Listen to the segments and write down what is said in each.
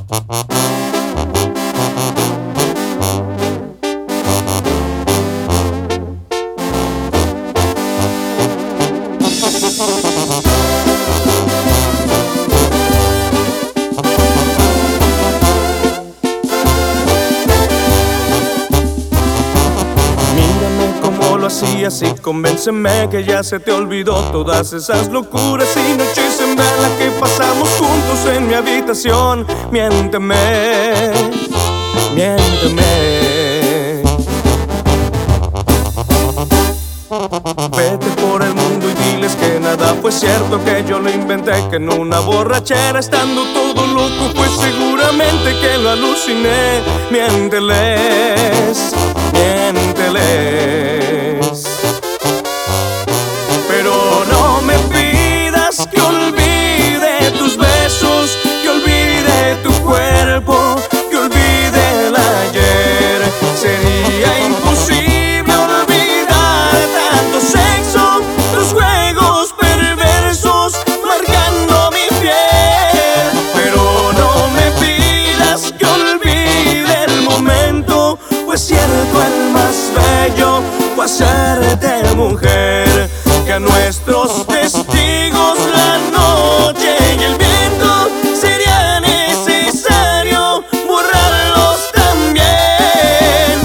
Así convénceme que ya se te olvidó todas esas locuras y noches en vela que pasamos juntos en mi habitación. Miénteme, miénteme. Vete por el mundo y diles que nada fue cierto, que yo lo inventé, que en una borrachera estando todo loco, pues seguramente que lo aluciné. Miénteles, miénteles. Pero no me pidas que olvide tus besos, que olvide tu cuerpo, que olvide el ayer. Sería imposible olvidar tanto sexo, tus juegos perversos marcando mi piel. Pero no me pidas que olvide el momento, pues cierto el más bello fue hacerte mujer. Que a nuestros testigos la noche y el viento sería necesario borrarlos también.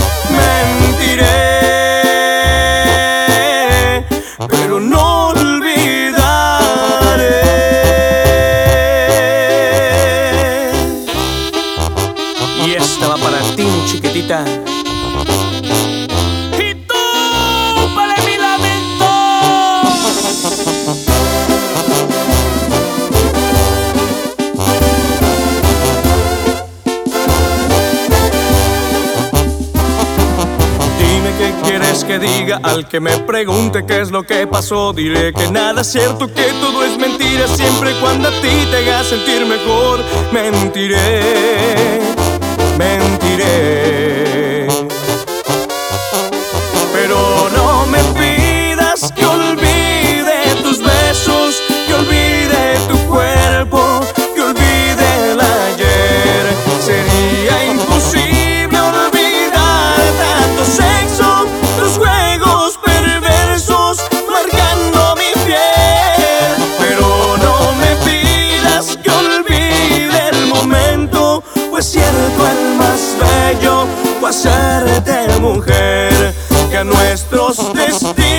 Mentiré, pero no olvidaré. Y esta va para ti, chiquitita. ¿Qué quieres que diga al que me pregunte qué es lo que pasó? Diré que nada es cierto, que todo es mentira, siempre y cuando a ti te haga sentir mejor. Mentiré, mentiré. Pero no me pidas que olvide tus besos, que olvide tu cuerpo, que olvide el ayer. Sería imposible olvidar tanto sexo, tus juegos perversos marcando mi piel. Pero no me pidas que olvide el momento, pues cierto el más bello fue hacerte mujer. Que a nuestros destinos